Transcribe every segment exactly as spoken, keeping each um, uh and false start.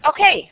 Okay.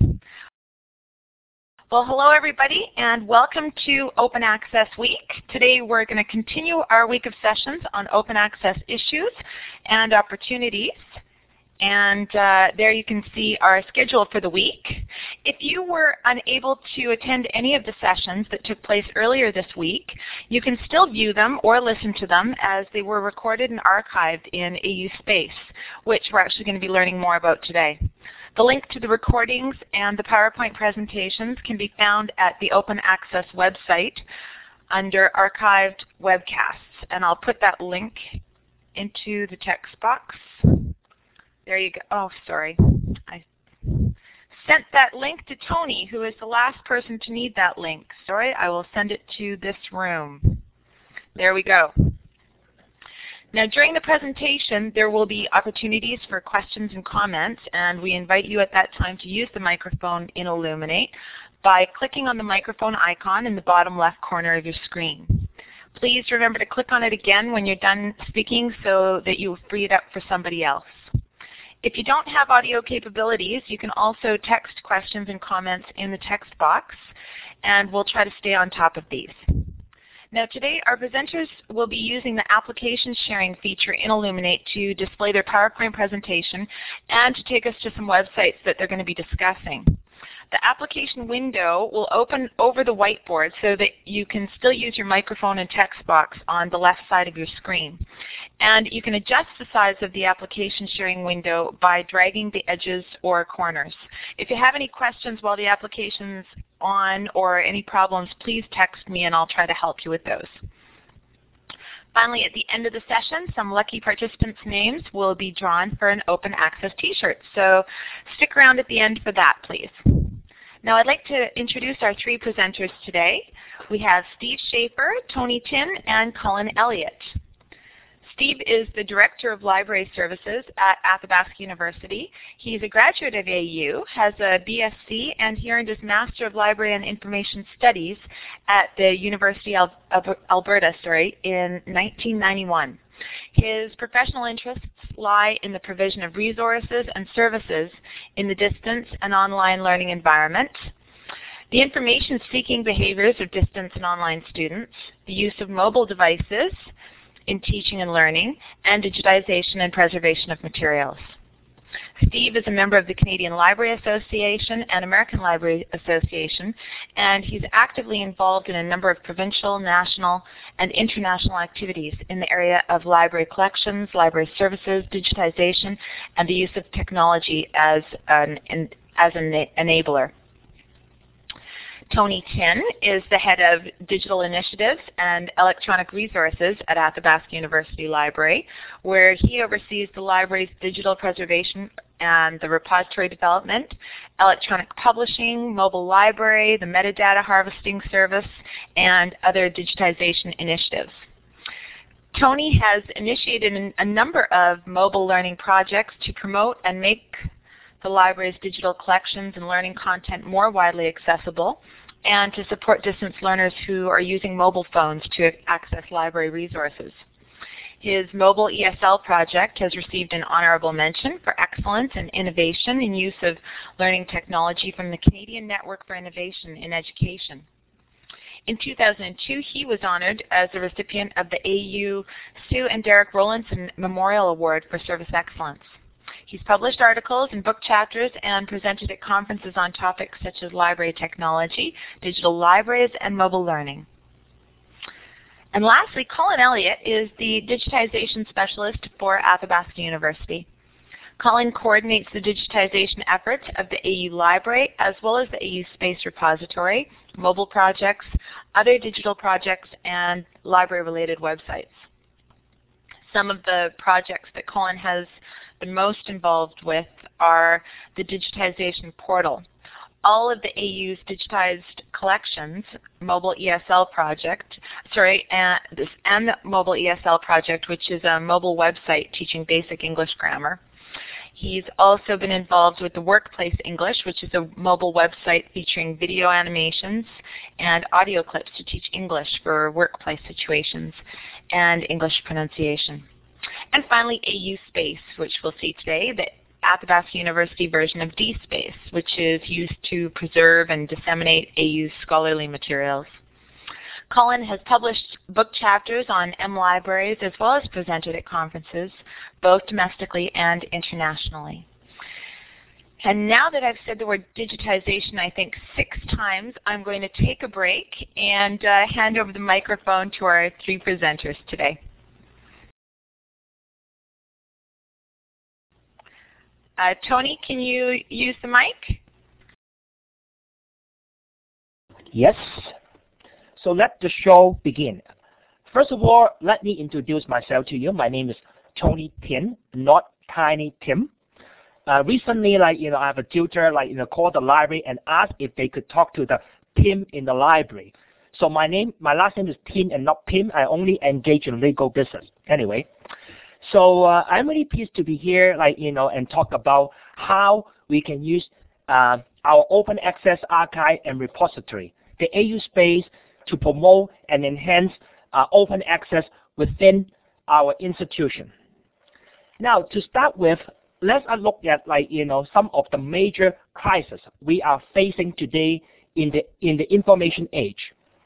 Well, hello everybody, and welcome to Open Access Week. Today we're going to continue our week of sessions on open access issues and opportunities. And uh, there you can see our schedule for the week. If you were unable to attend any of the sessions that took place earlier this week, you can still view them or listen to them as they were recorded and archived in A U Space, which we're actually going to be learning more about today. The link to the recordings and the PowerPoint presentations can be found at the Open Access website under Archived Webcasts. And I'll put that link into the text box. There you go. Oh, sorry. I sent that link to Tony, who is the last person to need that link. Sorry, I will send it to this room. There we go. Now, during the presentation, there will be opportunities for questions and comments, and we invite you at that time to use the microphone in Elluminate by clicking on the microphone icon in the bottom left corner of your screen. Please remember to click on it again when you're done speaking so that you free it up for somebody else. If you don't have audio capabilities, you can also text questions and comments in the text box, and we'll try to stay on top of these. Now today, our presenters will be using the application sharing feature in Elluminate to display their PowerPoint presentation and to take us to some websites that they're going to be discussing. The application window will open over the whiteboard so that you can still use your microphone and text box on the left side of your screen. And you can adjust the size of the application sharing window by dragging the edges or corners. If you have any questions while the application's on or any problems, please text me and I'll try to help you with those. Finally, at the end of the session, some lucky participants' names will be drawn for an open access t-shirt. So stick around at the end for that, please. Now I'd like to introduce our three presenters today. We have Steve Schaefer, Tony Tin, and Colin Elliott. Steve is the Director of Library Services at Athabasca University. He's a graduate of A U, has a B S c, and he earned his Master of Library and Information Studies at the University of Alberta sorry, in nineteen ninety-one. His professional interests lie in the provision of resources and services in the distance and online learning environment, the information-seeking behaviors of distance and online students, the use of mobile devices in teaching and learning, and digitization and preservation of materials. Steve is a member of the Canadian Library Association and American Library Association, and he's actively involved in a number of provincial, national, and international activities in the area of library collections, library services, digitization, and the use of technology as an, as an enabler. Tony Tin is the head of Digital Initiatives and Electronic Resources at Athabasca University Library, where he oversees the library's digital preservation and the repository development, electronic publishing, mobile library, the metadata harvesting service, and other digitization initiatives. Tony has initiated a number of mobile learning projects to promote and make the library's digital collections and learning content more widely accessible, and to support distance learners who are using mobile phones to access library resources. His mobile E S L project has received an honorable mention for excellence and innovation in use of learning technology from the Canadian Network for Innovation in Education. In two thousand two, he was honored as the recipient of the A U Sue and Derek Rowlandson Memorial Award for Service Excellence. He's published articles and book chapters and presented at conferences on topics such as library technology, digital libraries, and mobile learning. And lastly, Colin Elliott is the digitization specialist for Athabasca University. Colin coordinates the digitization efforts of the A U Library as well as the A U Space Repository, mobile projects, other digital projects, and library-related websites. Some of the projects that Colin has been most involved with are the digitization portal. All of the A U's digitized collections, mobile E S L project, sorry, and, this, and the mobile E S L project, which is a mobile website teaching basic English grammar. He's also been involved with the Workplace English, which is a mobile website featuring video animations and audio clips to teach English for workplace situations and English pronunciation. And finally, A U Space, which we'll see today, that Athabasca University version of DSpace, which is used to preserve and disseminate A U's scholarly materials. Colin has published book chapters on M-Libraries as well as presented at conferences, both domestically and internationally. And now that I've said the word digitization, I think six times, I'm going to take a break and uh, hand over the microphone to our three presenters today. Uh, Tony, can you use the mic? Yes. So let the show begin. First of all, let me introduce myself to you. My name is Tony Tin, not Tiny Tim. Uh, recently, like, you know, I have a tutor, like, you know, called the library and asked if they could talk to the Tim in the library. So my name, my last name is Tin and not Pim. I only engage in legal business. Anyway, so uh, I'm really pleased to be here, like, you know, and talk about how we can use uh, our open access archive and repository, the A U space, to promote and enhance uh, open access within our institution. Now, to start with, let's look at, like, you know, some of the major crises we are facing today in the in the information age.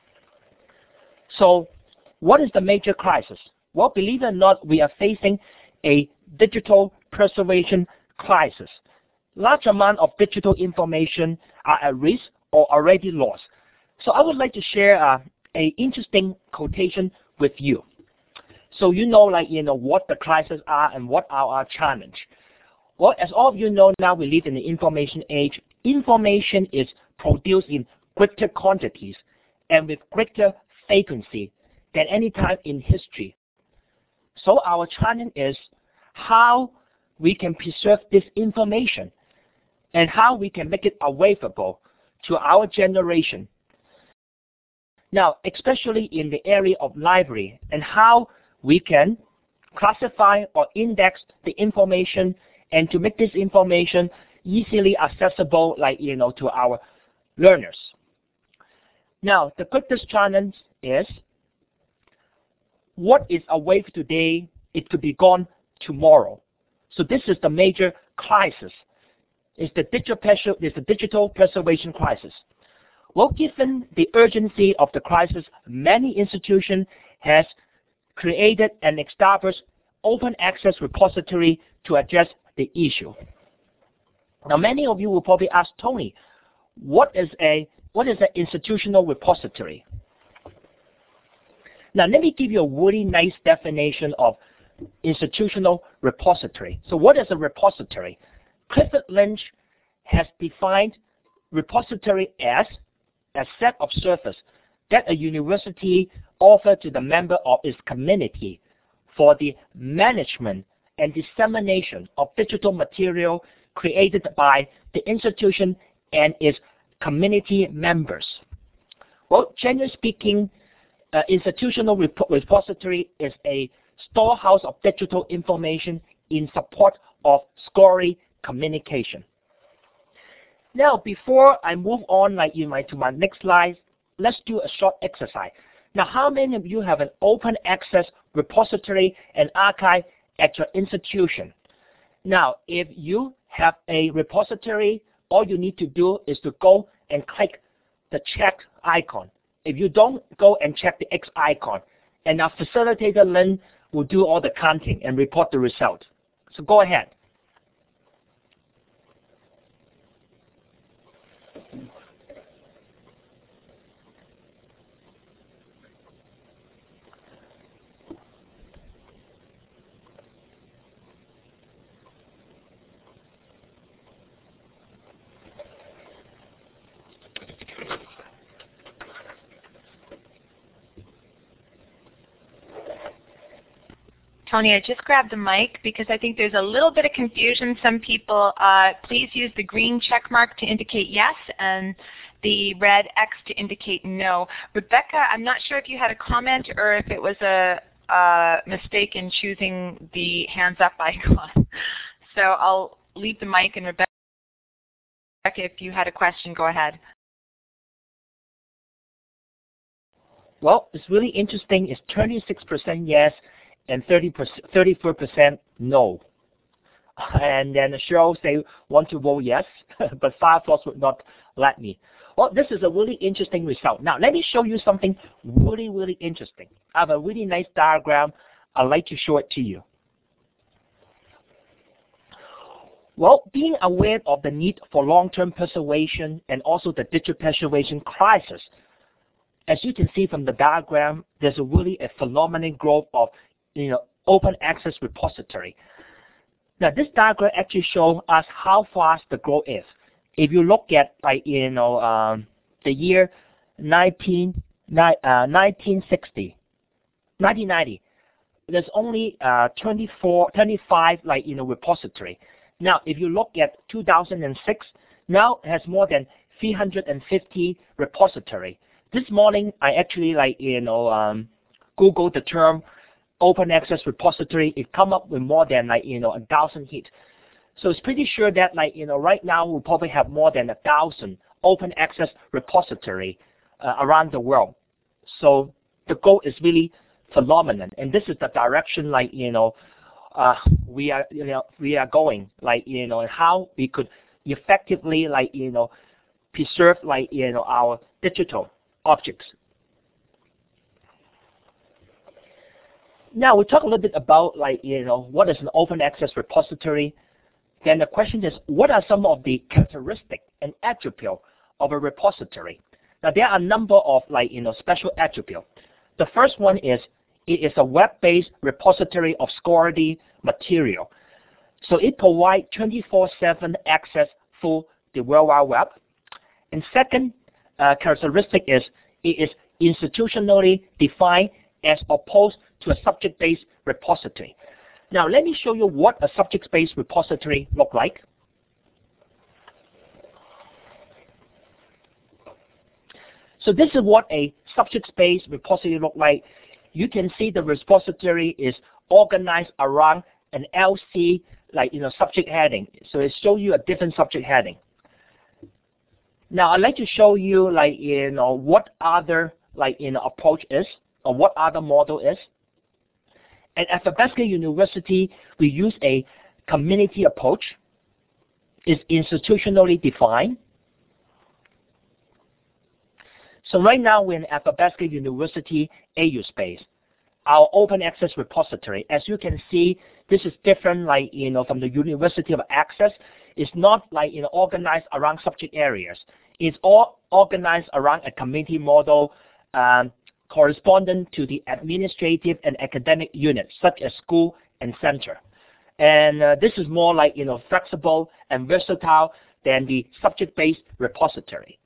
So, what is the major crisis? Well, believe it or not, we are facing a digital preservation crisis. Large amount of digital information are at risk or already lost. So, I would like to share uh, a interesting quotation with you, so you know, like, you know, what the crises are and what are our challenge. Well, as all of you know now, we live in the information age. Information is produced in greater quantities and with greater frequency than any time in history. So our challenge is how we can preserve this information and how we can make it available to our generation. Now, especially in the area of library, and how we can classify or index the information and to make this information easily accessible, like, you know, to our learners. Now, the greatest challenge is what is available today, it could be gone tomorrow. So this is the major crisis. It's the digital, it's the digital preservation crisis. Well, given the urgency of the crisis, many institutions has created and established open access repository to address the issue. Now, many of you will probably ask, Tony, what is a what is an institutional repository? Now, let me give you a really nice definition of institutional repository. So, what is a repository? Clifford Lynch has defined repository as a set of services that a university offers to the member of its community for the management and dissemination of digital material created by the institution and its community members. Well, generally speaking, uh, institutional rep repository is a storehouse of digital information in support of scholarly communication. Now, before I move on, like, you might, to my next slide, let's do a short exercise. Now, how many of you have an open access repository and archive at your institution? Now, if you have a repository, all you need to do is to go and click the check icon. If you don't, go and check the X icon, and our facilitator Lynn will do all the counting and report the result. So go ahead. Tony, I just grabbed the mic because I think there's a little bit of confusion. Some people, uh, please use the green check mark to indicate yes and the red X to indicate no. Rebecca, I'm not sure if you had a comment or if it was a, a mistake in choosing the hands up icon. So I'll leave the mic, and Rebecca, if you had a question, go ahead. Well, it's really interesting. It's twenty-six percent yes and thirty-four percent no. And then Cheryl say want to vote yes, but Firefox would not let me. Well, this is a really interesting result. Now, let me show you something really, really interesting. I have a really nice diagram. I'd like to show it to you. Well, being aware of the need for long-term preservation and also the digital preservation crisis, as you can see from the diagram, there's a really a phenomenal growth of, you know, open access repository. Now, this diagram actually shows us how fast the growth is. If you look at, like, you know, um, the year nineteen, uh, nineteen sixty, nineteen ninety, there's only uh, twenty-four, twenty-five, like, you know, repository. Now, if you look at two thousand six, now it has more than three hundred fifty repository. This morning, I actually, like, you know, um, Googled the term open access repository. It come up with more than, like, you know, a thousand hits. So it's pretty sure that, like, you know, right now we probably have more than a thousand open access repository uh, around the world. So the goal is really phenomenal, and this is the direction, like, you know, uh, we are, you know, we are going, like, you know, and how we could effectively, like, you know, preserve, like, you know, our digital objects. Now we talk a little bit about, like, you know, what is an open access repository. Then the question is, what are some of the characteristics and attributes of a repository? Now there are a number of, like, you know, special attributes. The first one is it is a web-based repository of scholarly material. So it provides twenty-four seven access through the World Wide Web. And second uh, characteristic is it is institutionally defined as opposed to a subject-based repository. Now let me show you what a subject-based repository look like. So this is what a subject-based repository look like. You can see the repository is organized around an L C, like, you know, subject heading. So it shows you a different subject heading. Now I'd like to show you, like, you know, what other, like, you know, approach is, or what other model is. At Athabasca University, we use a community approach. It's institutionally defined. So right now we're in Athabasca University A U Space, our open access repository. As you can see, this is different, like, you know, from the University of Access. It's not, like, you know, organized around subject areas. It's all organized around a community model, um, corresponding to the administrative and academic units, such as school and center. And uh, this is more, like, you know, flexible and versatile than the subject-based repository.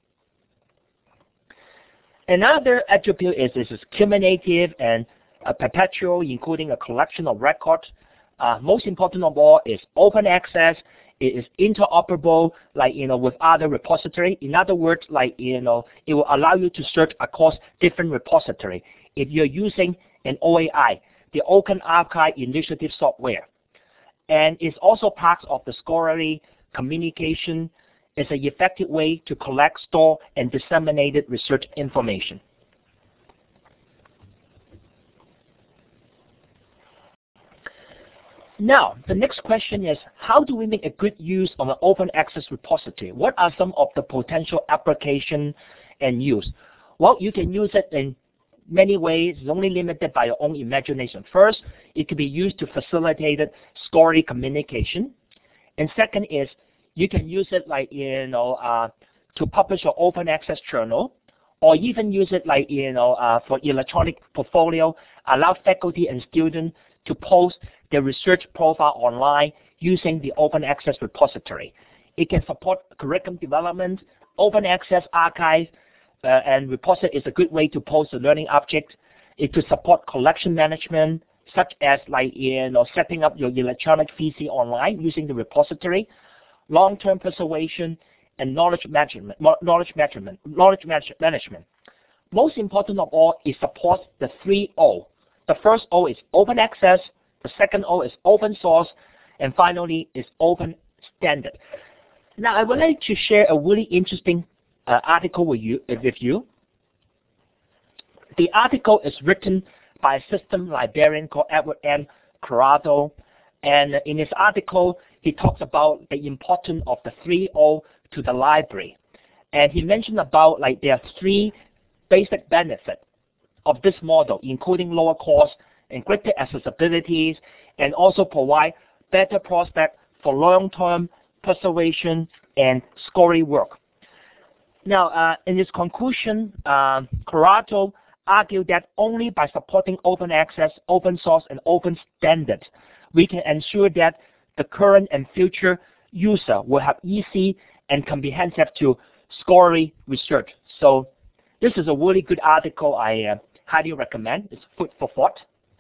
Another attribute is this is cumulative and uh, perpetual, including a collection of records. Uh, most important of all is open access. It is interoperable, like, you know, with other repository. In other words, like, you know, it will allow you to search across different repository. If you're using an O A I, the Open Archive Initiative software, and it's also part of the scholarly communication. It's an effective way to collect, store, and disseminate research information. Now, the next question is, how do we make a good use of an open access repository? What are some of the potential application and use? Well, you can use it in many ways. It's only limited by your own imagination. First, it can be used to facilitate scholarly communication. And second is, you can use it, like, you know, uh, to publish your open access journal, or even use it, like, you know, uh, for electronic portfolio, allow faculty and students to post their research profile online using the open access repository. It can support curriculum development, open access archive, uh, and repository is a good way to post a learning object. It could support collection management, such as, like, you know, setting up your electronic feces online using the repository, long-term preservation, and knowledge management, knowledge management, knowledge management. Most important of all, it supports the three O. The first O is open access, the second O is open source, and finally is open standard. Now, I would like to share a really interesting uh, article with you, with you. The article is written by a system librarian called Edward M. Corrado, And in his article, he talks about the importance of the three O to the library. And he mentioned about like there are three basic benefits of this model, including lower cost and greater accessibilities, and also provide better prospect for long-term preservation and scoring work. Now, uh, in his conclusion, uh, Corrado argued that only by supporting open access, open source, and open standards, we can ensure that the current and future user will have easy and comprehensive to scholarly research. So this is a really good article. I uh, highly recommend. It's food for thought.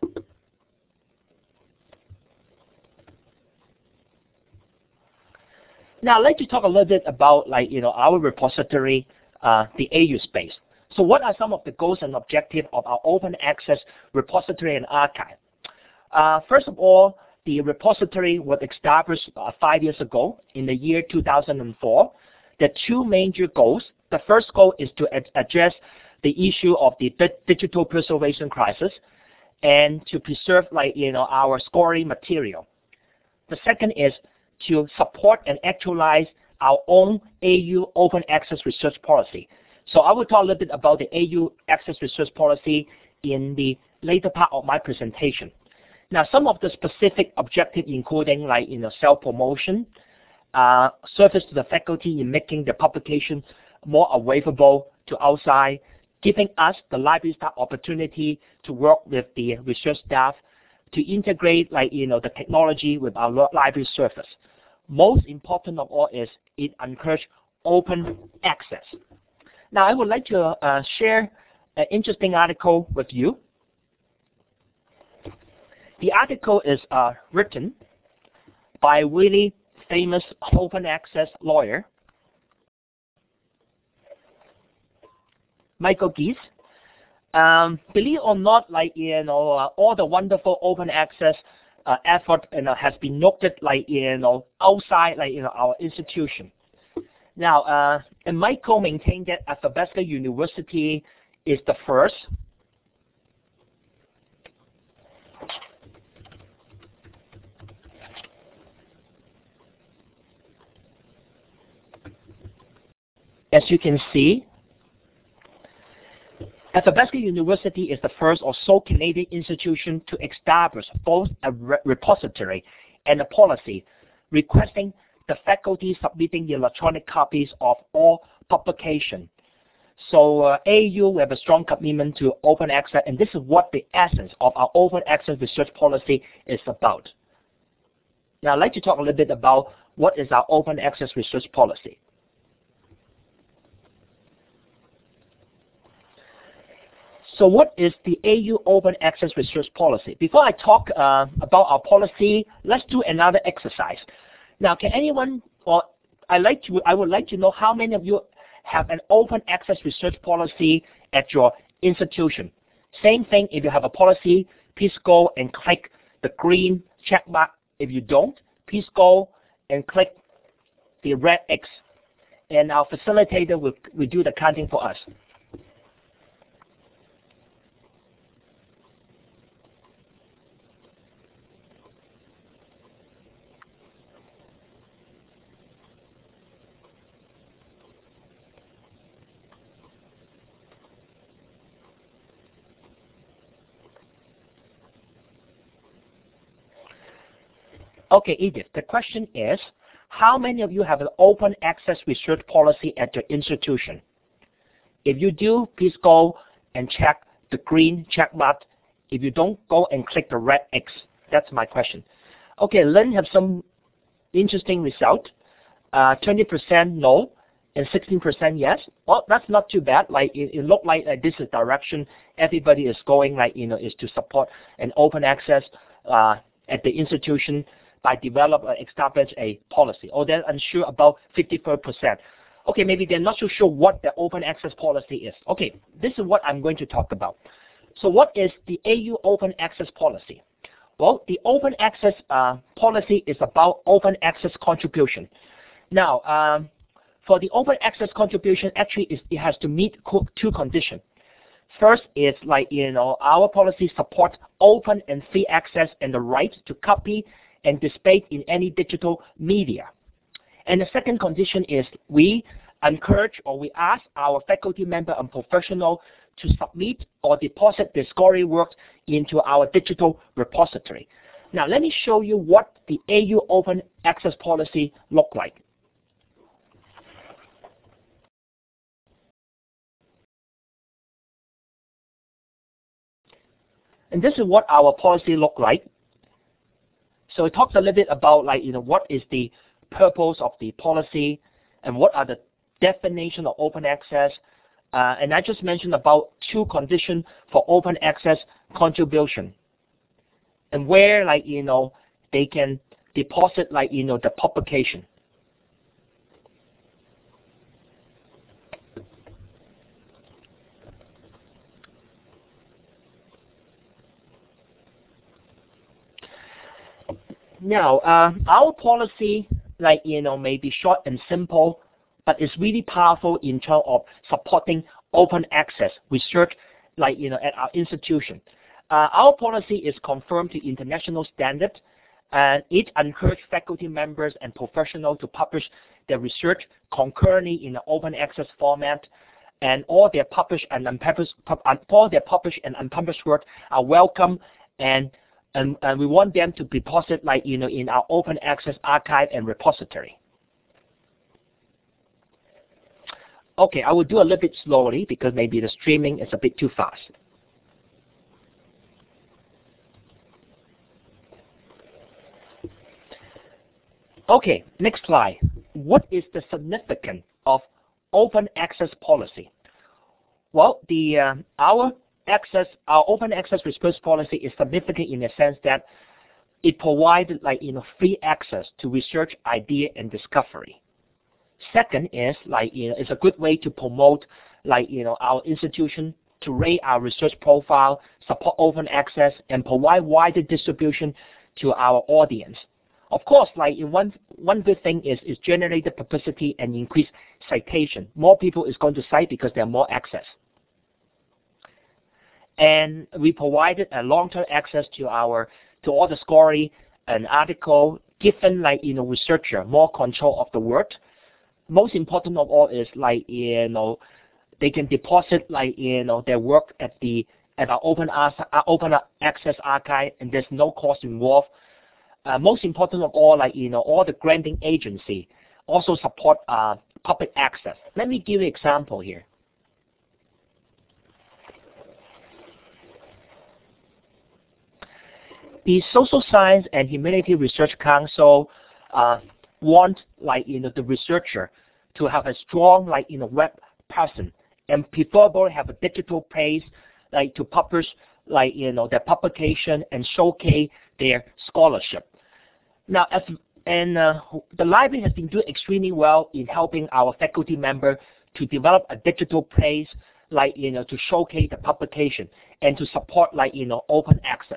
Now, I'd like to talk a little bit about, like, you know, our repository, uh, the A U space. So what are some of the goals and objectives of our open access repository and archive? Uh, first of all, the repository was established uh, five years ago in the year two thousand four. The two major goals. The first goal is to ad address the issue of the di digital preservation crisis and to preserve, like, you know, our scoring material. The second is to support and actualize our own A U open access research policy. So I will talk a little bit about the A U access research policy in the later part of my presentation. Now, some of the specific objectives including, like, you know, self-promotion, uh, service to the faculty in making the publication more available to outside, giving us, the library staff, opportunity to work with the research staff, to integrate, like, you know, the technology with our library service. Most important of all is it encourages open access. Now, I would like to uh, share an interesting article with you. The article is uh, written by a really famous open access lawyer, Michael Geese. Um, believe it or not, like, you know, uh, all the wonderful open access uh, effort, you know, has been noted, like, you know, outside, like, you know, our institution. Now, uh, and Michael maintained that Athabasca University is the first as you can see, Athabasca University is the first or sole Canadian institution to establish both a re repository and a policy requesting the faculty submitting electronic copies of all publication. So uh, A U, we have a strong commitment to open access, and this is what the essence of our open access research policy is about. Now, I'd like to talk a little bit about what is our open access research policy. So what is the A U Open Access Research Policy? Before I talk uh, about our policy, let's do another exercise. Now, can anyone, or I like to, I would like to know how many of you have an open access research policy at your institution. Same thing, if you have a policy, please go and click the green check mark. If you don't, please go and click the red X, and our facilitator will, will do the counting for us. Okay, Edith, the question is, how many of you have an open access research policy at your institution? If you do, please go and check the green check mark. If you don't, go and click the red X. That's my question. Okay, Lynn have some interesting result. Uh, twenty percent no and sixteen percent yes. Well, that's not too bad. Like, it, it looked like uh, this is direction everybody is going, like, you know, is to support an open access uh, at the institution by develop or establish a policy. Or they're unsure about fifty-four percent. Okay, maybe they're not so sure what the open access policy is. Okay, this is what I'm going to talk about. So what is the A U open access policy? Well, the open access uh, policy is about open access contribution. Now, um, for the open access contribution, actually is, it has to meet co two conditions. First is, like, you know, our policy support open and free access and the right to copy and displayed in any digital media. And the second condition is we encourage or we ask our faculty member and professional to submit or deposit their scholarly works into our digital repository. Now let me show you what the A U Open Access Policy look like. And this is what our policy look like. So it talks a little bit about like, you know, what is the purpose of the policy and what are the definition of open access. Uh, and I just mentioned about two conditions for open access contribution and where like, you know, they can deposit like, you know, the publication. Now, uh, our policy, like, you know, may be short and simple, but it's really powerful in terms of supporting open access research, like, you know, at our institution. Uh, our policy is conformed to international standards, and it encourages faculty members and professionals to publish their research concurrently in an open access format, and all their published and unpublished, all their published and unpublished work are welcome, and And, and we want them to deposit like, you know, in our open access archive and repository. Okay, I will do a little bit slowly because maybe the streaming is a bit too fast. Okay, next slide. What is the significance of open access policy? Well, the uh, our access, our open access research policy is significant in the sense that it provides like, you know, free access to research idea and discovery. Second is like, you know, it's a good way to promote like, you know, our institution to raise our research profile, support open access, and provide wider distribution to our audience. Of course, like one one good thing is is generate the publicity and increase citation. More people is going to cite because there are more access. And we provided a long-term access to our to all the scholarly and article, given like, you know, researcher more control of the work. Most important of all is like, you know, they can deposit like, you know, their work at the at our open open access archive, and there's no cost involved. Uh, most important of all, like, you know, all the granting agency also support uh, public access. Let me give you an example here. The Social Science and Humanity Research Council uh, want, like, you know, the researcher to have a strong, like, you know, web presence, and preferably have a digital place, like, to publish, like, you know, their publication and showcase their scholarship. Now, as and uh, the library has been doing extremely well in helping our faculty member to develop a digital place, like, you know, to showcase the publication and to support, like, you know, open access.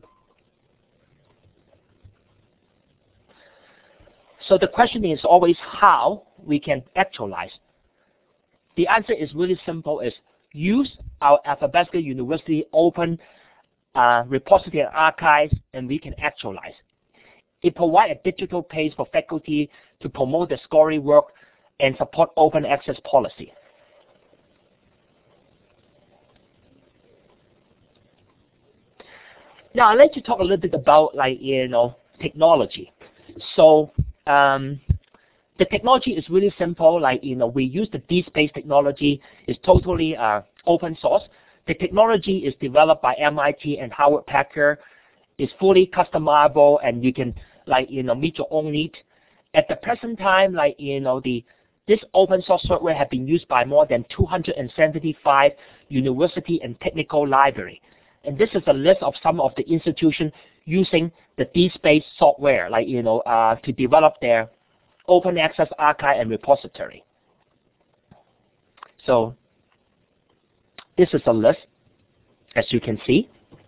So the question is always how we can actualize. The answer is really simple, is use our Athabasca University open uh, repository and archives, and we can actualize. It provides a digital place for faculty to promote the scholarly work and support open access policy. Now I'd like to talk a little bit about, like, you know, technology. So um, the technology is really simple. Like, you know, we use the DSpace technology. It's totally uh, open source. The technology is developed by M I T and Hewlett Packard. It's fully customizable, and you can, like, you know, meet your own need. At the present time, like, you know, the this open source software has been used by more than two hundred seventy-five university and technical library. And this is a list of some of the institutions using the DSpace software, like, you know, uh, to develop their open access archive and repository. So this is a list, as you can see.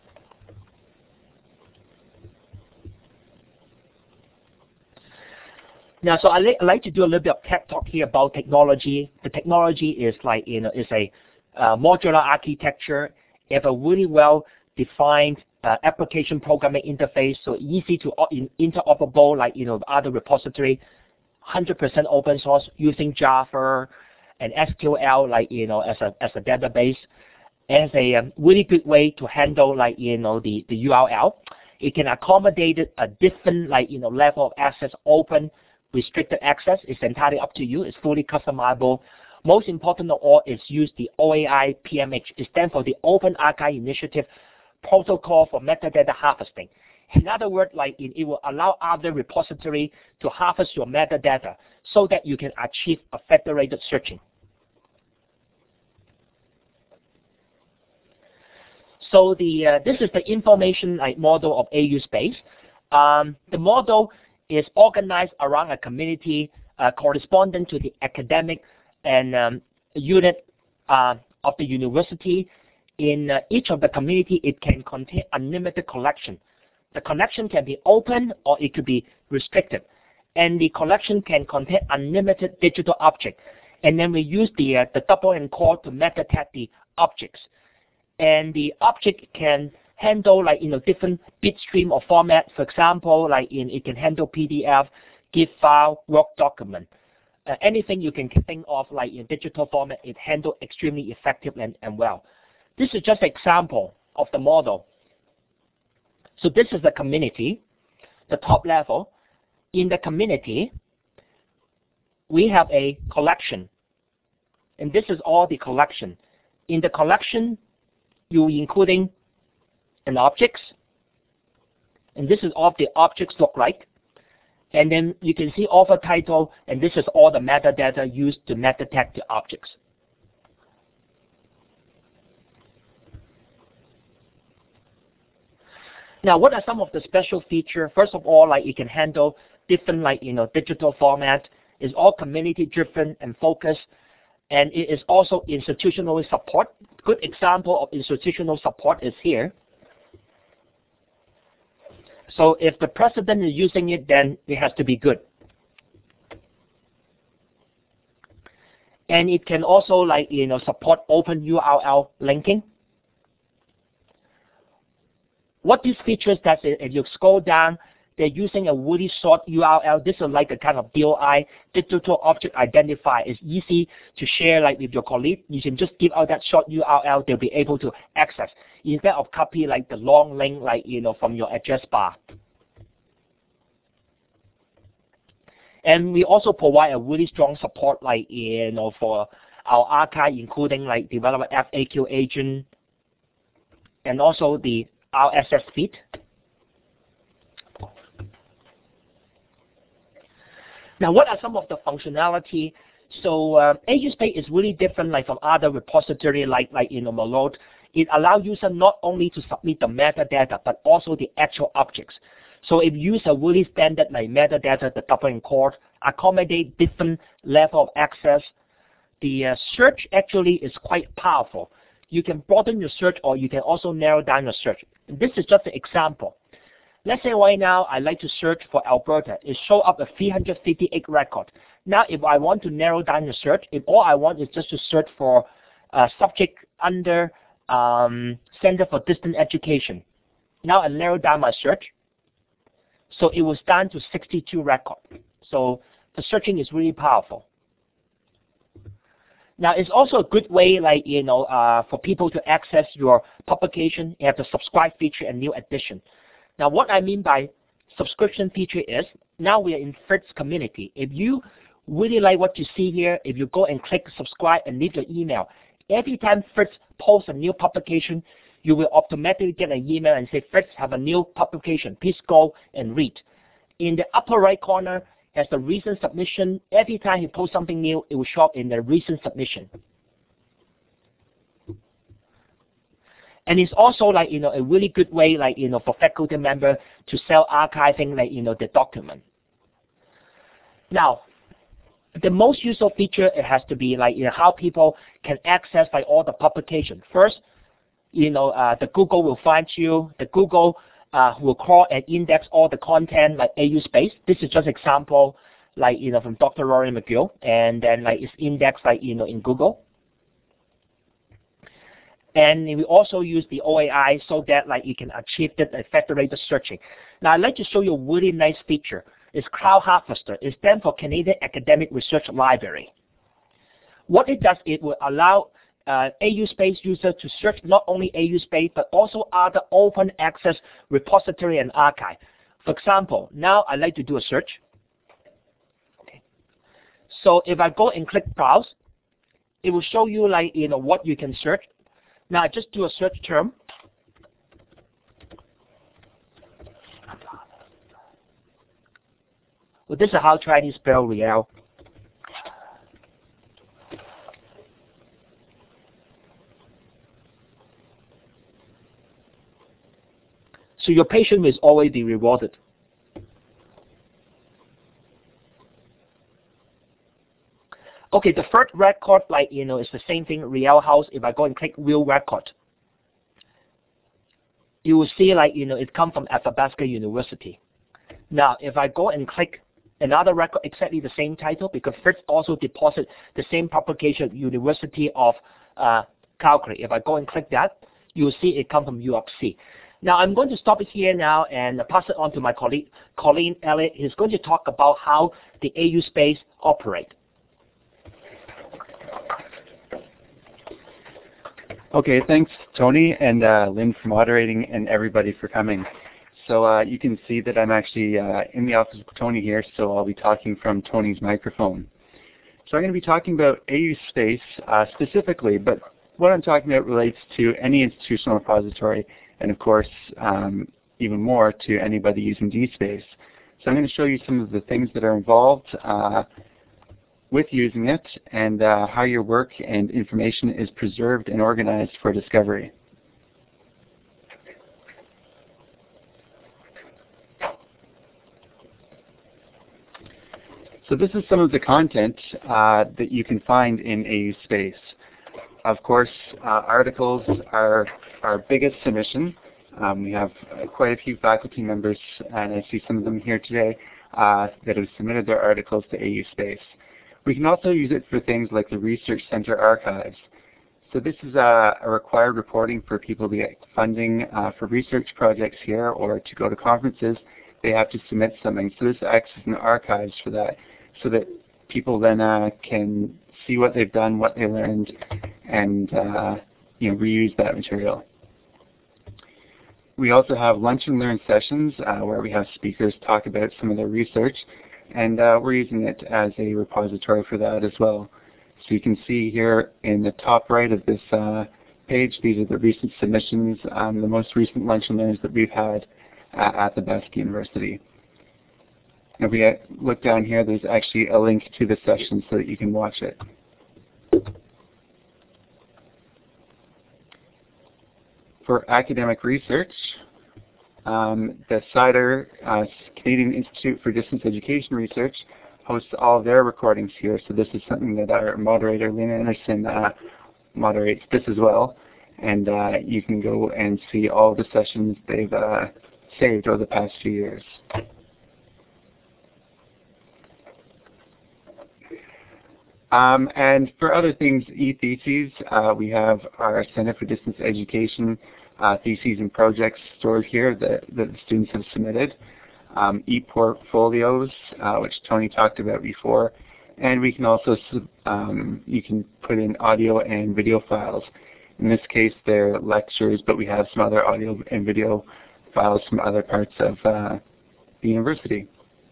Now, so I li like to do a little bit of tech talk here about technology. The technology is like, you know, is a uh, modular architecture. It have a really well defined uh, application programming interface, so easy to uh, in, interoperable like you know other repository, one hundred percent open source using Java and S Q L like you know as a as a database, as a um, really good way to handle like you know the the U R L. It can accommodate a different like you know level of access, open, restricted access. It's entirely up to you. It's fully customizable. Most important of all is use the O A I P M H. It stands for the Open Archive Initiative Protocol for Metadata Harvesting. In other words, like it, it will allow other repository to harvest your metadata so that you can achieve a federated searching. So the uh, this is the information like model of A U Space. Um, the model is organized around a community uh, corresponding to the academic and um, unit uh, of the university. In uh, each of the community, it can contain unlimited collection. The collection can be open or it could be restricted. And the collection can contain unlimited digital objects. And then we use the, uh, the double encode to meta tag the objects. And the object can handle like you know different bit stream or format. For example, like in it can handle P D F, GIF file, Word document. Uh, anything you can think of like in digital format, it handles extremely effective and, and well. This is just an example of the model. So this is the community, the top level. In the community, we have a collection. And this is all the collection. In the collection, you including an objects. And this is all the objects look like. And then you can see author title, and this is all the metadata used to meta tag the objects. Now, what are some of the special features? First of all, like it can handle different like you know digital format. It's all community driven and focused, and it is also institutional support. Good example of institutional support is here. So if the president is using it, then it has to be good. And it can also like you know support open U R L linking. What these features that if you scroll down, they're using a really short U R L. This is like a kind of D O I, digital object identifier. It's easy to share like with your colleague. You can just give out that short U R L, they'll be able to access instead of copy like the long link like you know from your address bar. And we also provide a really strong support like you know for our archive, including like develop F A Q agent and also the R S S feed. Now, what are some of the functionality? So uh, A U Space is really different like from other repository like like you know Malode. It allows user not only to submit the metadata but also the actual objects. So if you use a really standard like metadata, the double encode, accommodate different level of access. The uh, search actually is quite powerful. You can broaden your search or you can also narrow down your search. And this is just an example. Let's say right now I like to search for Alberta. It shows up a three hundred fifty-eight record. Now if I want to narrow down the search, if all I want is just to search for a subject under um, Center for Distance Education. Now I narrow down my search. So it was down to sixty-two records. So the searching is really powerful. Now it's also a good way, like you know, uh, for people to access your publication. You have the subscribe feature and new edition. Now what I mean by subscription feature is now we are in Fritz community. If you really like what you see here, if you go and click subscribe and leave your email, every time Fritz posts a new publication, you will automatically get an email and say, Fritz have a new publication. Please go and read. In the upper right corner has the recent submission. Every time he posts something new, it will show up in the recent submission. And it's also like, you know, a really good way, like, you know, for faculty member to self-archiving, like, you know, the document. Now, the most useful feature, it has to be like, you know, how people can access like all the publication. First, you know, uh, the Google will find you. The Google uh, will crawl and index all the content like A U Space. This is just example, like, you know, from Doctor Rory McGill, and then like it's indexed like, you know, in Google. And we also use the O A I so that like you can achieve the federated searching. Now I'd like to show you a really nice feature. It's Cloud Harvester. It stands for Canadian Academic Research Library. What it does, it will allow uh, A U Space users to search not only A U Space but also other open access repository and archive. For example, now I'd like to do a search. Okay. So if I go and click browse, it will show you like you know what you can search. Now I just do a search term. Well, this is how Chinese spell Riel. So your patience is always be rewarded. Okay, the third record, like, you know, it's the same thing, Riel House. If I go and click View Record, you will see, like, you know, it comes from Athabasca University. Now, if I go and click another record, exactly the same title, because first also deposit the same publication, University of uh, Calgary. If I go and click that, you will see it comes from U of C. Now, I'm going to stop it here now and pass it on to my colleague, Colleen Elliott. He's going to talk about how the A U Space operate. Okay, thanks, Tony and uh, Lynn for moderating and everybody for coming. So uh, you can see that I'm actually uh, in the office with Tony here, so I'll be talking from Tony's microphone. So I'm going to be talking about A U Space uh, specifically, but what I'm talking about relates to any institutional repository, and of course, um, even more to anybody using DSpace. So I'm going to show you some of the things that are involved uh, with using it, and uh, how your work and information is preserved and organized for discovery. So this is some of the content uh, that you can find in A U Space. Of course, uh, articles are our biggest submission. Um, we have uh, quite a few faculty members, and I see some of them here today, uh, that have submitted their articles to A U Space. We can also use it for things like the Research Center archives. So this is a, a required reporting for people to get funding uh, for research projects here or to go to conferences. They have to submit something. So this acts as an archives for that, so that people then uh, can see what they've done, what they learned, and uh, you know, reuse that material. We also have lunch and learn sessions uh, where we have speakers talk about some of their research, and uh, we're using it as a repository for that as well. So you can see here in the top right of this uh, page, these are the recent submissions, um, the most recent lunch and learns that we've had uh, at the Athabasca University. If we look down here, there's actually a link to the session so that you can watch it. For academic research, um, the CIDR, uh, Canadian Institute for Distance Education Research, hosts all of their recordings here. So this is something that our moderator, Lena Anderson, uh, moderates this as well. And uh, you can go and see all the sessions they've uh, saved over the past few years. Um, and for other things, e-theses, uh, we have our Center for Distance Education uh, theses and projects stored here that, that the students have submitted. Um, e-portfolios, uh, which Tony talked about before. And we can also, um, you can put in audio and video files. In this case, they're lectures, but we have some other audio and video files from other parts of uh, the university.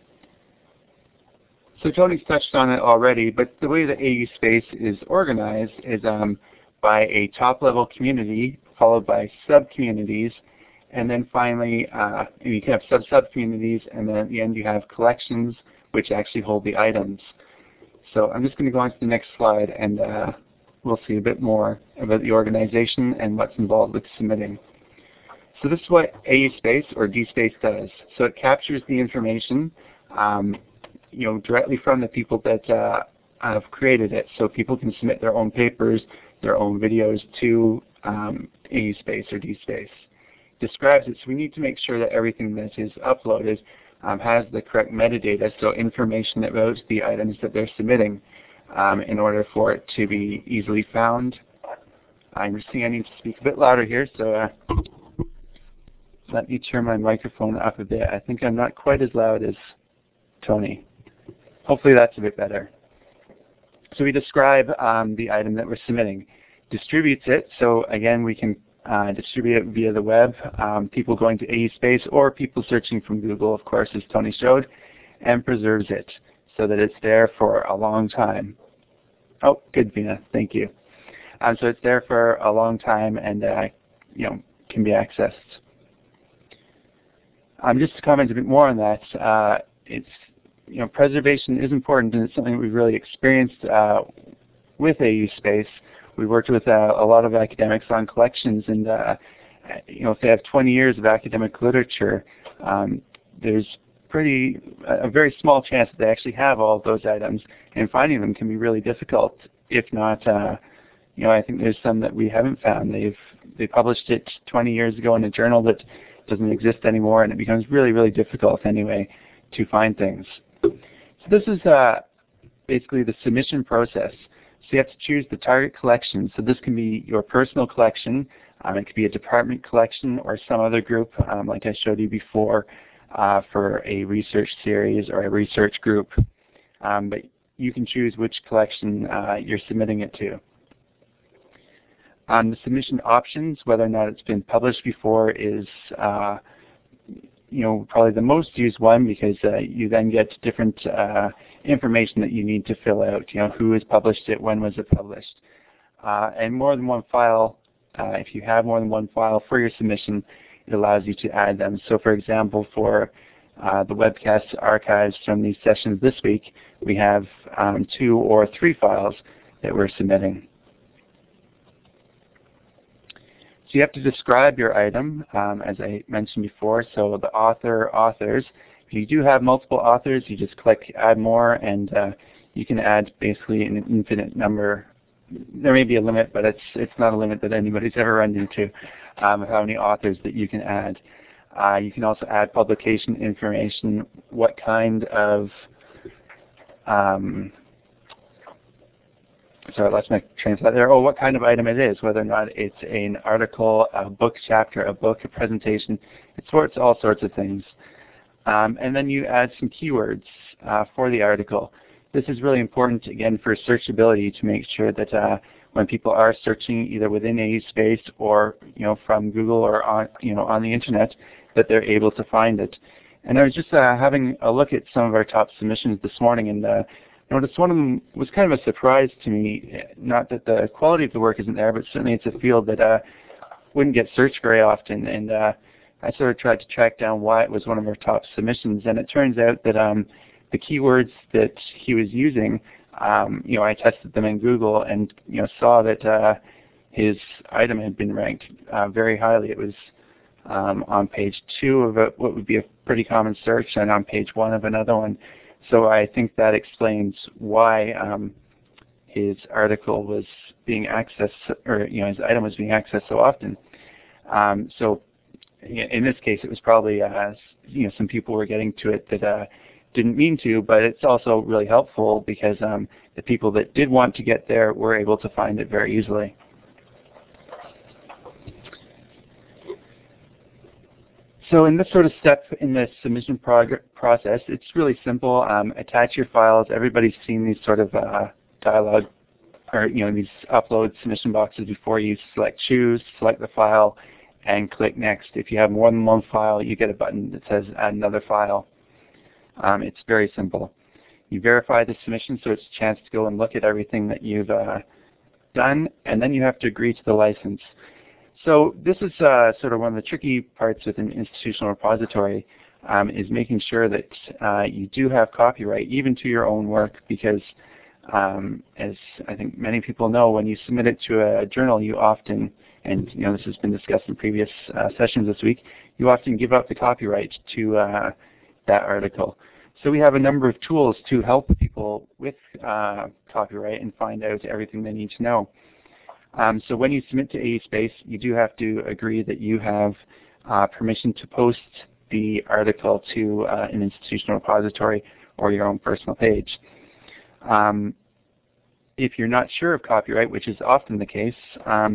So Tony's touched on it already, but the way that A U Space is organized is um, by a top-level community followed by sub-communities, and then finally uh, you can have sub-sub-communities, and then at the end you have collections which actually hold the items. So I'm just going to go on to the next slide, and uh, we'll see a bit more about the organization and what's involved with submitting. So this is what A U Space or DSpace does. So it captures the information um, you know, directly from the people that uh, have created it. So people can submit their own papers, their own videos to um, A U Space or DSpace. Describes it, so we need to make sure that everything that is uploaded um, has the correct metadata, so information about the items that they're submitting um, in order for it to be easily found I'm just seeing I need to speak a bit louder here, so uh, let me turn my microphone up a bit. I think I'm not quite as loud as Tony. Hopefully that's a bit better. So we describe um, the item that we're submitting, distributes it, so again we can uh, distribute it via the web, um, people going to AESpace or people searching from Google, of course, as Tony showed, and preserves it so that it's there for a long time. Oh, good, Vina, thank you. Um, so it's there for a long time and uh, you know, can be accessed. Um, just to comment a bit more on that, uh, it's you know, preservation is important, and it's something we've really experienced uh, with AESpace. We worked with uh, a lot of academics on collections, and uh, you know, if they have twenty years of academic literature, um, there's pretty a very small chance that they actually have all of those items, and finding them can be really difficult. If not, uh, you know, I think there's some that we haven't found. They've they published it twenty years ago in a journal that doesn't exist anymore, and it becomes really, really difficult anyway to find things. So this is uh, basically the submission process. So you have to choose the target collection. So this can be your personal collection. Um, it could be a department collection or some other group, um, like I showed you before, uh, for a research series or a research group. Um, but you can choose which collection uh, you're submitting it to. Um, the submission options, whether or not it's been published before, is uh, you know, probably the most used one, because uh, you then get different uh, information that you need to fill out. You know, who has published it, when was it published, uh, and more than one file. Uh, if you have more than one file for your submission, it allows you to add them. So, for example, for uh, the webcast archives from these sessions this week, we have um, two or three files that we're submitting. So you have to describe your item, um, as I mentioned before, so the author, authors. If you do have multiple authors, you just click Add More, and uh, you can add basically an infinite number. There may be a limit, but it's it's not a limit that anybody's ever run into, um, of how many authors that you can add. Uh, you can also add publication information, what kind of um, Sorry, I lost my train of thought there. Oh, what kind of item it is, whether or not it's an article, a book chapter, a book, a presentation. It sorts all sorts of things. Um, and then you add some keywords uh, for the article. This is really important, again, for searchability, to make sure that uh, when people are searching either within AESpace or you know, from Google or on, you know, on the internet, that they're able to find it. And I was just uh, having a look at some of our top submissions this morning, and uh, noticed one of them was kind of a surprise to me. Not that the quality of the work isn't there, but certainly it's a field that uh, wouldn't get searched very often. And uh, I sort of tried to track down why it was one of our top submissions. And it turns out that um, the keywords that he was using, um, you know, I tested them in Google and you know saw that uh, his item had been ranked uh, very highly. It was um, on page two of a, what would be a pretty common search, and on page one of another one. So I think that explains why um, his article was being accessed, or you know, his item was being accessed so often. Um, so in this case, it was probably uh, you know, some people were getting to it that uh, didn't mean to, but it's also really helpful because um, the people that did want to get there were able to find it very easily. So in this sort of step in the submission process, it's really simple. Um, attach your files. Everybody's seen these sort of uh, dialogue, or you know, these upload submission boxes before. You select choose, select the file, and click next. If you have more than one file, you get a button that says add another file. Um, it's very simple. You verify the submission, so it's a chance to go and look at everything that you've uh, done, and then you have to agree to the license. So this is uh, sort of one of the tricky parts with an institutional repository, um, is making sure that uh, you do have copyright, even to your own work, because um, as I think many people know, when you submit it to a journal, you often, and you know, this has been discussed in previous uh, sessions this week, you often give up the copyright to uh, that article. So we have a number of tools to help people with uh, copyright and find out everything they need to know. Um, so when you submit to AESpace, you do have to agree that you have uh, permission to post the article to uh, an institutional repository or your own personal page. Um, if you're not sure of copyright, which is often the case, um,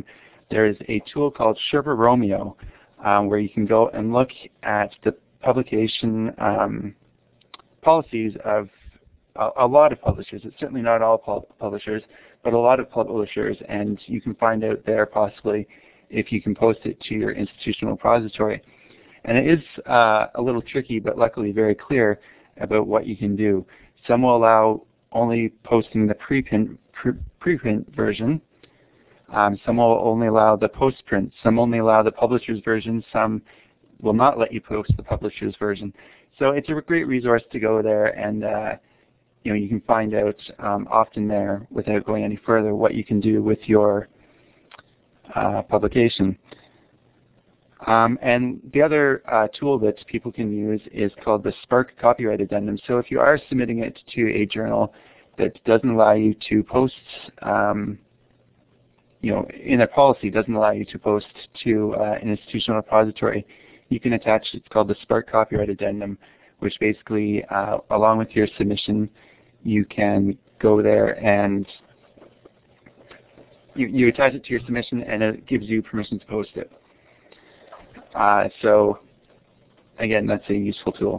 there is a tool called Sherpa Romeo, um, where you can go and look at the publication um, policies of a, a lot of publishers. It's certainly not all pub publishers, but a lot of publishers, and you can find out there possibly if you can post it to your institutional repository. And it is uh, a little tricky, but luckily very clear about what you can do. Some will allow only posting the preprint pre preprint version. Um, some will only allow the postprint. Some only allow the publisher's version. Some will not let you post the publisher's version. So it's a great resource to go there, and uh, you know, you can find out um, often there, without going any further, what you can do with your uh, publication. Um, and the other uh, tool that people can use is called the Spark Copyright Addendum. So if you are submitting it to a journal that doesn't allow you to post, um, you know, in a policy doesn't allow you to post to uh, an institutional repository, you can attach, it's called the Spark Copyright Addendum, which basically, uh, along with your submission, you can go there and you, you attach it to your submission, and it gives you permission to post it. Uh, so again, that's a useful tool.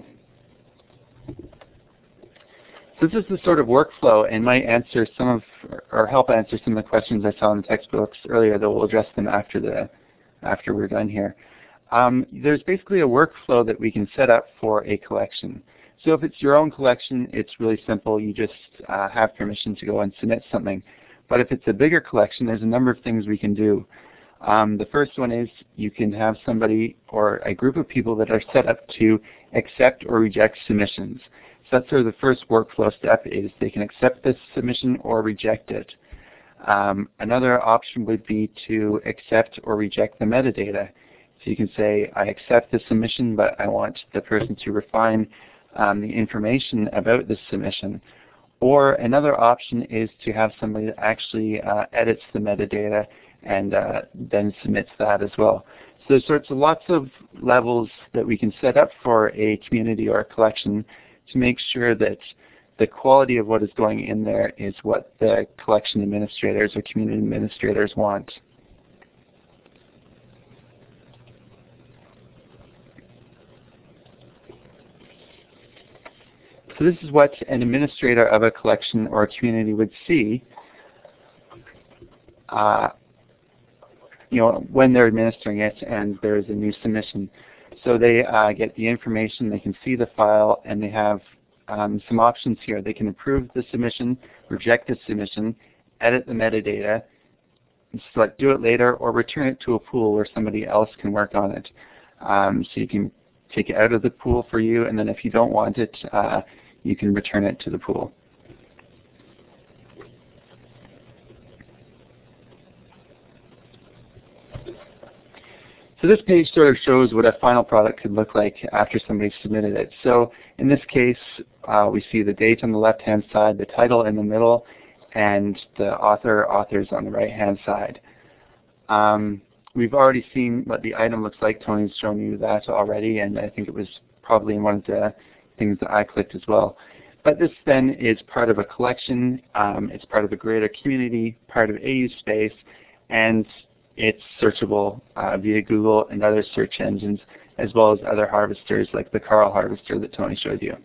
So this is the sort of workflow, and might answer some of, or help answer some of the questions I saw in the textbooks earlier, though we'll address them after the, after we're done here. Um, there's basically a workflow that we can set up for a collection. So if it's your own collection, it's really simple. You just uh, have permission to go and submit something. But if it's a bigger collection, there's a number of things we can do. Um, the first one is you can have somebody or a group of people that are set up to accept or reject submissions. So that's sort of the first workflow step, is they can accept this submission or reject it. Um, another option would be to accept or reject the metadata. So you can say, I accept the submission, but I want the person to refine um, the information about this submission. Or another option is to have somebody that actually uh, edits the metadata and uh, then submits that as well. So there's sorts of lots of levels that we can set up for a community or a collection to make sure that the quality of what is going in there is what the collection administrators or community administrators want. So this is what an administrator of a collection or a community would see uh, you know, when they're administering it and there is a new submission. So they uh, get the information, they can see the file, and they have um, some options here. They can approve the submission, reject the submission, edit the metadata, select do it later, or return it to a pool where somebody else can work on it. Um, so you can take it out of the pool for you, and then if you don't want it, uh, you can return it to the pool. So this page sort of shows what a final product could look like after somebody submitted it. So in this case, uh, we see the date on the left-hand side, the title in the middle, and the author authors on the right-hand side. Um, we've already seen what the item looks like. Tony's shown you that already, and I think it was probably in one of the things that I clicked as well. But this then is part of a collection. Um, it's part of a greater community, part of A U Space, and it's searchable uh, via Google and other search engines, as well as other harvesters like the Carl harvester that Tony showed you.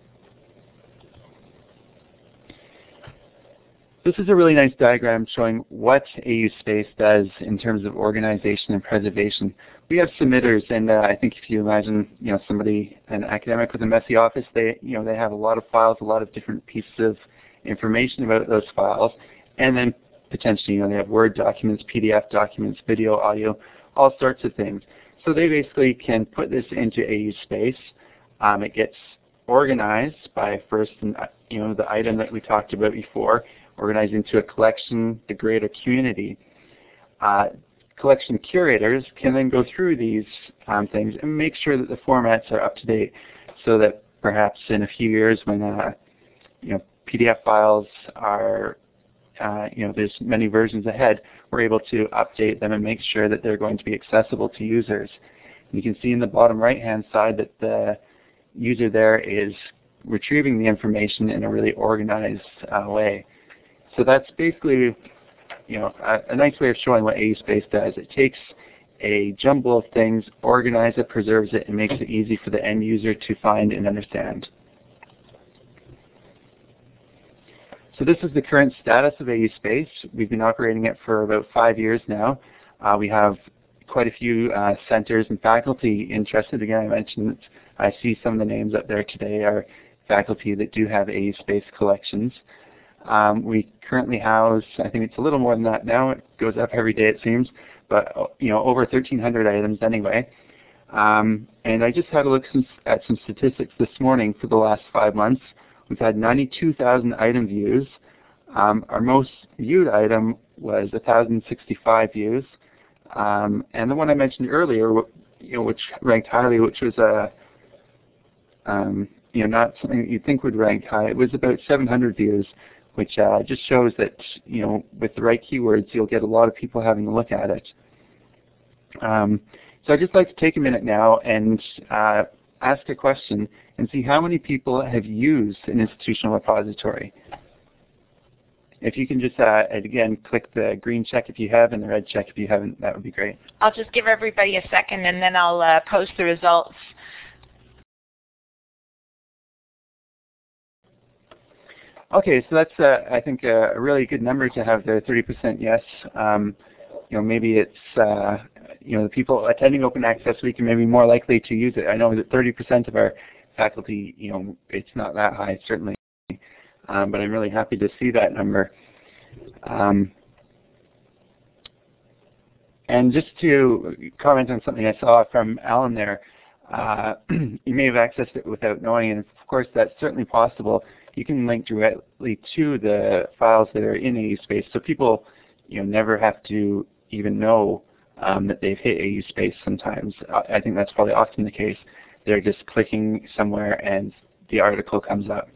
This is a really nice diagram showing what A U Space does in terms of organization and preservation. We have submitters, and uh, I think if you imagine, you know, somebody, an academic with a messy office, they, you know, they have a lot of files, a lot of different pieces of information about those files, and then potentially, you know, they have Word documents, P D F documents, video, audio, all sorts of things. So they basically can put this into A U Space. Um, it gets organized by first, you know, the item that we talked about before, organized into a collection, the greater community. Uh, collection curators can then go through these um, things and make sure that the formats are up to date, so that perhaps in a few years, when uh, you know, P D F files are Uh, you know, there's many versions ahead, we're able to update them and make sure that they're going to be accessible to users. You can see in the bottom right-hand side that the user there is retrieving the information in a really organized uh, way. So that's basically, you know, a, a nice way of showing what AUSpace does. It takes a jumble of things, organizes it, preserves it, and makes it easy for the end user to find and understand. So this is the current status of AUSpace. We've been operating it for about five years now. Uh, we have quite a few uh, centers and faculty interested. Again, I mentioned I see some of the names up there today are faculty that do have AUSpace collections. Um, we currently house, I think it's a little more than that now, it goes up every day it seems, but you know, over thirteen hundred items anyway. Um, and I just had a look some, at some statistics this morning for the last five months. We've had ninety-two thousand item views. Um, our most viewed item was one thousand sixty-five views. Um, and the one I mentioned earlier, you know, which ranked highly, which was a, um, you know, not something that you'd think would rank high. It was about seven hundred views, which uh, just shows that, you know, with the right keywords, you'll get a lot of people having a look at it. Um, so I'd just like to take a minute now and uh, ask a question and see how many people have used an institutional repository. If you can just, uh, again, click the green check if you have and the red check if you haven't, that would be great. I'll just give everybody a second and then I'll uh, post the results. Okay, so that's, uh, I think, a, a really good number to have there, thirty percent yes. Um, you know, maybe it's, uh, you know, the people attending Open Access Week are maybe more likely to use it. I know that thirty percent of our faculty, you know, it's not that high, certainly. Um, but I'm really happy to see that number. Um, and just to comment on something I saw from Alan there, uh, you may have accessed it without knowing, and of course that's certainly possible. You can link directly to the files that are in AUSpace, so people, you know, never have to even know um, that they've hit AUSpace sometimes. I think that's probably often the case. They're just clicking somewhere and the article comes up.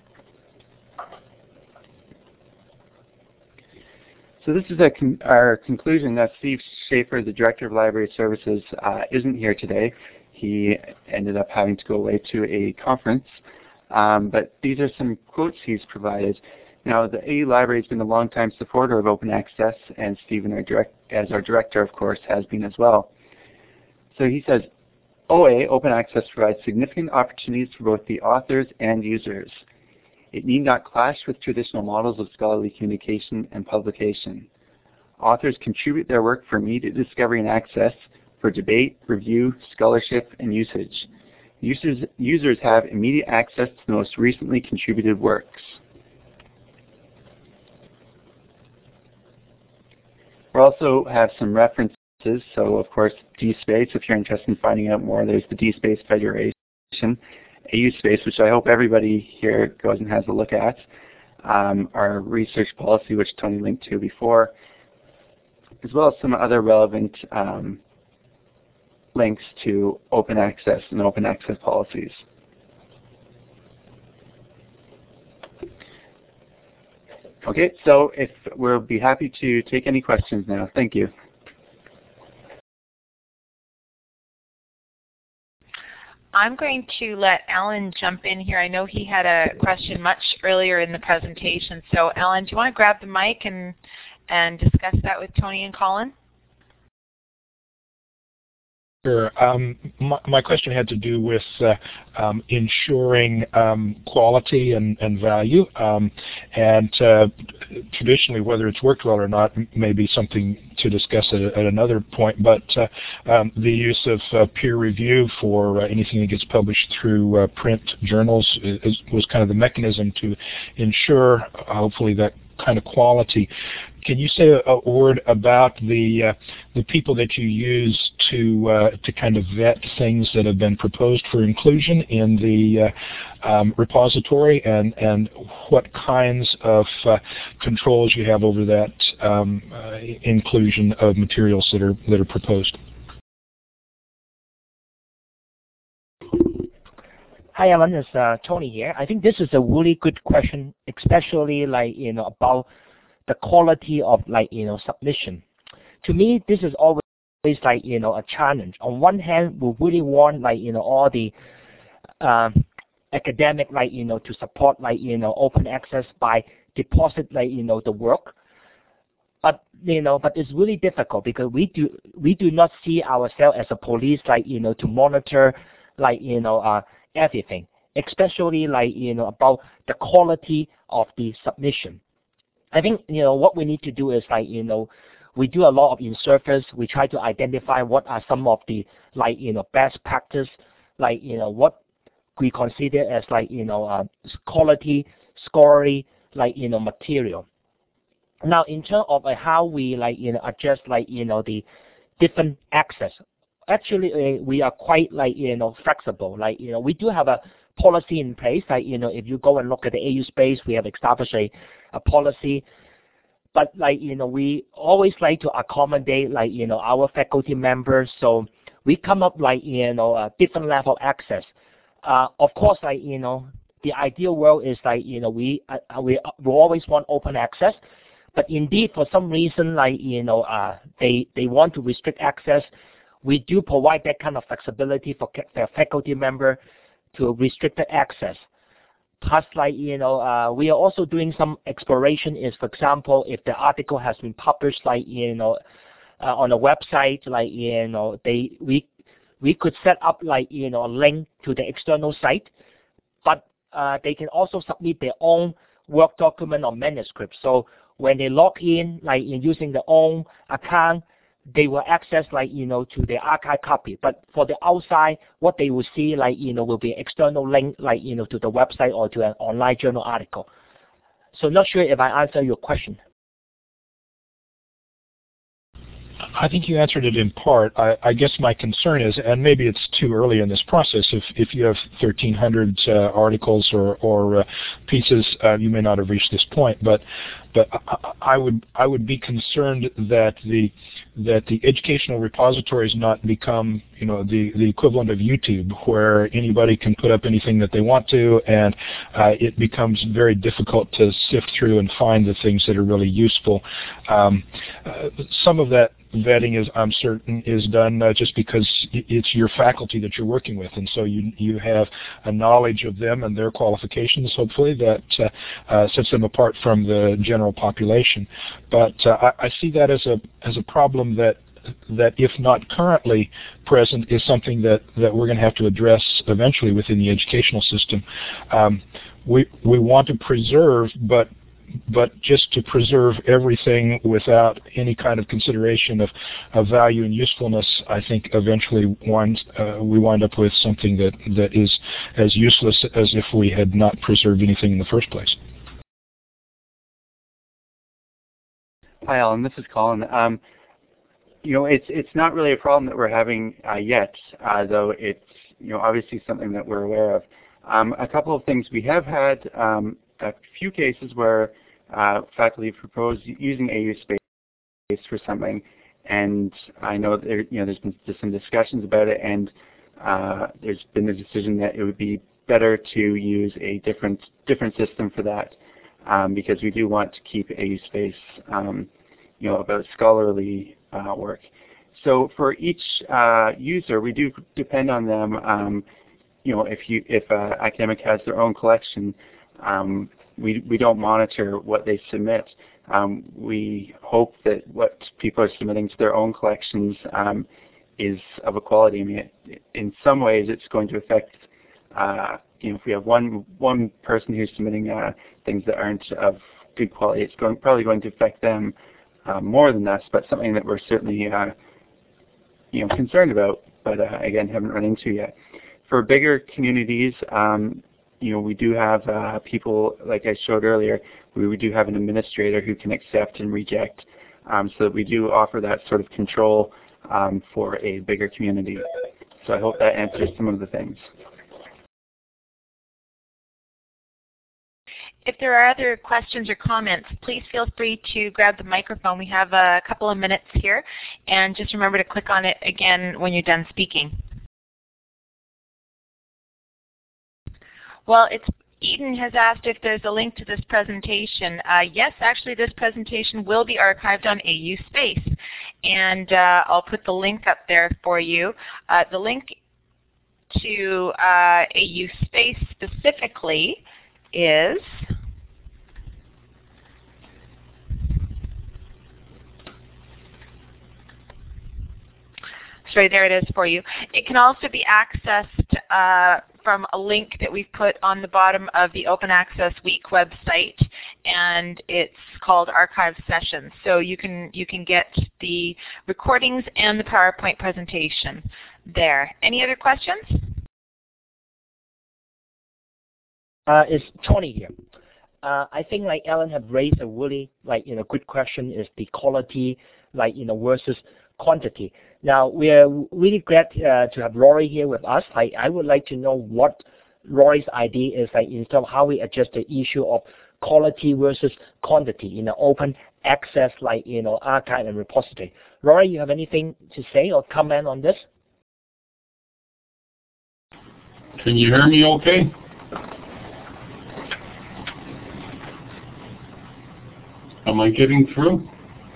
So this is a con our conclusion. That Steve Schaefer, the Director of Library Services, uh, isn't here today. He ended up having to go away to a conference. Um, but these are some quotes he's provided. Now, the A U Library has been a long-time supporter of open access, and Stephen, our direct, as our director, of course, has been as well. So he says, O A, open access, provides significant opportunities for both the authors and users. It need not clash with traditional models of scholarly communication and publication. Authors contribute their work for immediate discovery and access, for debate, review, scholarship, and usage. Users, users have immediate access to the most recently contributed works. We also have some references, so of course DSpace, if you're interested in finding out more, there's the DSpace Federation, AUSpace, which I hope everybody here goes and has a look at, um, our research policy, which Tony linked to before, as well as some other relevant um, links to open access and open access policies. Okay, so if we'll be happy to take any questions now. Thank you. I'm going to let Alan jump in here. I know he had a question much earlier in the presentation. So Alan, do you want to grab the mic and, and discuss that with Tony and Colin? Sure. Um, my, my question had to do with uh, um, ensuring um, quality and, and value, um, and uh, traditionally, whether it's worked well or not may be something to discuss at, at another point, but uh, um, the use of uh, peer review for uh, anything that gets published through uh, print journals is, was kind of the mechanism to ensure, uh, hopefully, that kind of quality. Can you say a, a word about the uh, the people that you use to uh, to kind of vet things that have been proposed for inclusion in the uh, um, repository, and and what kinds of uh, controls you have over that um, uh, inclusion of materials that are that are proposed? Hi, Alan. It's uh, Tony here. I think this is a really good question, especially like you know about the quality of like you know submission. To me, this is always like you know a challenge. On one hand, we really want like you know all the uh, academic like you know to support like you know open access by deposit like you know the work. But you know, but it's really difficult because we do we do not see ourselves as a police, like, you know, to monitor, like, you know, uh, everything, especially like, you know, about the quality of the submission. I think, you know, what we need to do is, like, you know, we do a lot of in-service. We try to identify what are some of the, like, you know, best practice, like, you know, what we consider as, like, you know, uh, quality, scoring, like, you know, material. Now, in terms of uh, how we, like, you know, adjust, like, you know, the different access, actually, uh, we are quite, like, you know, flexible. Like, you know, we do have a policy in place. Like, you know, if you go and look at the A U space, we have established a, a policy. But, like, you know, we always like to accommodate, like, you know, our faculty members. So we come up, like, you know, a different level of access. Uh, of course, like, you know, the ideal world is, like, you know, we uh, we we always want open access. But indeed, for some reason, like, you know, uh, they they want to restrict access. We do provide that kind of flexibility for their faculty member to restricted access. Plus, like, you know, uh, we are also doing some exploration. Is, for example, if the article has been published, like, you know, uh, on a website, like, you know, they we we could set up, like, you know, a link to the external site, but uh, they can also submit their own work document or manuscript. So when they log in, like, in using their own account, they will access, like, you know, to the archive copy. But for the outside, what they will see, like, you know, will be external link, like, you know, to the website or to an online journal article. So not sure if I answer your question. I think you answered it in part. I, I guess my concern is, and maybe it's too early in this process, if, if you have thirteen hundred uh, articles or, or uh, pieces, uh, you may not have reached this point, but but I, I would I would be concerned that the that the educational repositories not become, you know, the, the equivalent of YouTube, where anybody can put up anything that they want to, and uh, it becomes very difficult to sift through and find the things that are really useful. Um, uh, some of that vetting is, I'm certain, is done uh, just because it's your faculty that you're working with, and so you you have a knowledge of them and their qualifications, hopefully, that uh, uh, sets them apart from the general population. But uh, I, I see that as a as a problem that that, if not currently present, is something that that we're going to have to address eventually within the educational system. Um, we we want to preserve, but but just to preserve everything without any kind of consideration of, of value and usefulness, I think eventually winds, uh, we wind up with something that, that is as useless as if we had not preserved anything in the first place. Hi, Alan. This is Colin. Um, you know, it's it's not really a problem that we're having uh, yet, uh, though it's, you know, obviously something that we're aware of. Um, a couple of things we have had. Um, a few cases where uh, faculty proposed using A U space for something, and I know there, you know, there's been some discussions about it, and uh, there's been a decision that it would be better to use a different different system for that, um, because we do want to keep A U space, um, you know, about scholarly uh, work. So for each uh, user, we do depend on them. Um, you know, if you if uh, academic has their own collection. Um, we, we don't monitor what they submit. Um, we hope that what people are submitting to their own collections um, is of a quality. I mean, it, in some ways it's going to affect, uh, you know, if we have one one person who's submitting uh, things that aren't of good quality, it's going, probably going to affect them uh, more than us, but something that we're certainly, uh, you know, concerned about, but uh, again, haven't run into yet. For bigger communities, um, you know, we do have uh, people, like I showed earlier, we, we do have an administrator who can accept and reject, um, so that we do offer that sort of control um, for a bigger community. So I hope that answers some of the things. If there are other questions or comments, please feel free to grab the microphone. We have a couple of minutes here, and just remember to click on it again when you're done speaking. Well, it's, Eden has asked if there's a link to this presentation. Uh, yes, actually this presentation will be archived on A U Space, and uh, I'll put the link up there for you. Uh, the link to uh, A U Space specifically is Sorry, there it is for you. It can also be accessed uh, from a link that we've put on the bottom of the Open Access Week website, and it's called Archive Sessions. So you can you can get the recordings and the PowerPoint presentation there. Any other questions? Uh, it's Tony here. Uh, I think like Ellen have raised a really like you know good question is the quality like you know versus quantity. Now we are really glad uh, to have Rory here with us. I, I would like to know what Rory's idea is like in terms of how we adjust the issue of quality versus quantity in an open access like you know archive and repository. Rory, you have anything to say or comment on this? Can you hear me okay? Am I getting through?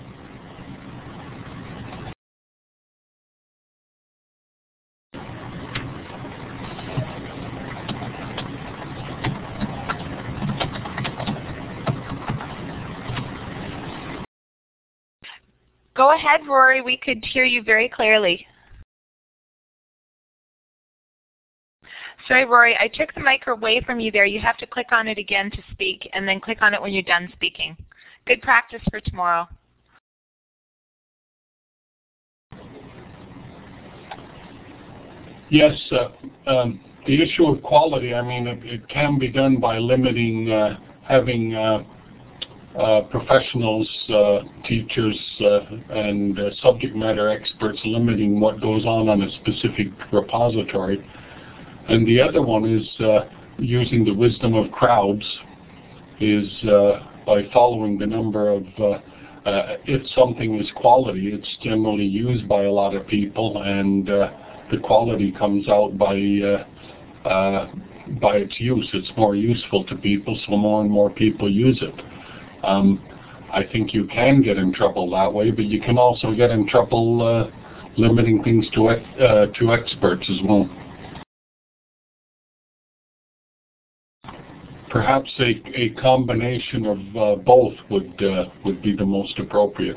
Go ahead, Rory. We could hear you very clearly. Sorry, Rory, I took the mic away from you there. You have to click on it again to speak, and then click on it when you're done speaking. Good practice for tomorrow. Yes, uh, um, the issue of quality, I mean, it, it can be done by limiting, uh, having uh, uh, professionals, uh, teachers, uh, and uh, subject matter experts limiting what goes on on a specific repository. And the other one is uh, using the wisdom of crowds, is uh, by following the number of, uh, uh, if something is quality, it's generally used by a lot of people, and uh, the quality comes out by uh, uh, by its use. It's more useful to people, so more and more people use it. Um, I think you can get in trouble that way, but you can also get in trouble uh, limiting things to uh, to experts as well. Perhaps a, a combination of uh, both would uh, would be the most appropriate.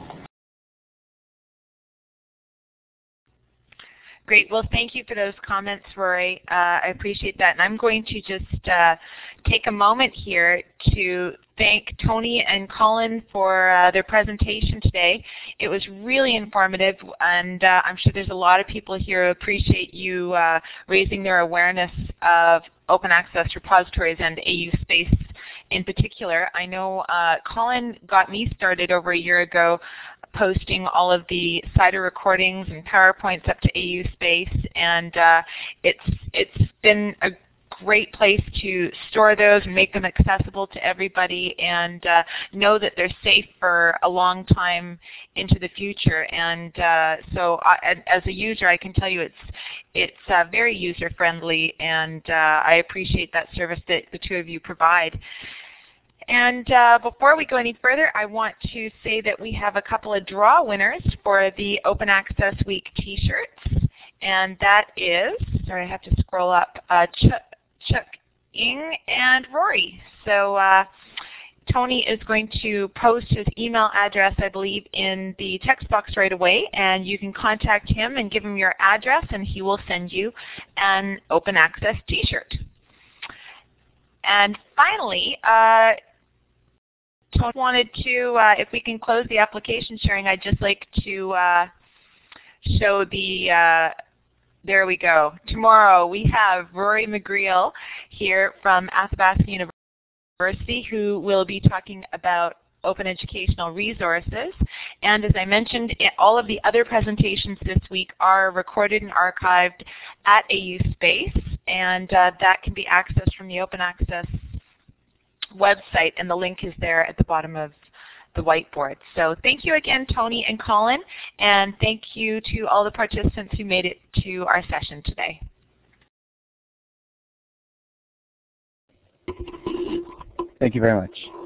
Great. Well, thank you for those comments, Rory. Uh, I appreciate that. And I'm going to just uh, take a moment here to thank Tony and Colin for uh, their presentation today. It was really informative, and uh, I'm sure there's a lot of people here who appreciate you uh, raising their awareness of open access repositories and A U Space in particular. I know uh, Colin got me started over a year ago posting all of the CIDR recordings and PowerPoints up to A U Space, and uh, it's it's been a great place to store those and make them accessible to everybody, and uh, know that they're safe for a long time into the future. And uh, so I, as a user, I can tell you it's it's uh, very user friendly, and uh, I appreciate that service that the two of you provide. And uh, before we go any further, I want to say that we have a couple of draw winners for the Open Access Week t-shirts. And that is, sorry, I have to scroll up, uh, Chuck, Chuck Ing and Rory. So uh, Tony is going to post his email address, I believe, in the text box right away, and you can contact him and give him your address, and he will send you an Open Access t-shirt. And finally, uh, Tony wanted to, uh, if we can close the application sharing, I'd just like to uh, show the, uh, there we go. Tomorrow we have Rory McGreal here from Athabasca University, who will be talking about open educational resources. And as I mentioned, all of the other presentations this week are recorded and archived at A U Space, and uh, that can be accessed from the Open Access website, and the link is there at the bottom of the whiteboard. So thank you again, Tony and Colin, and thank you to all the participants who made it to our session today. Thank you very much.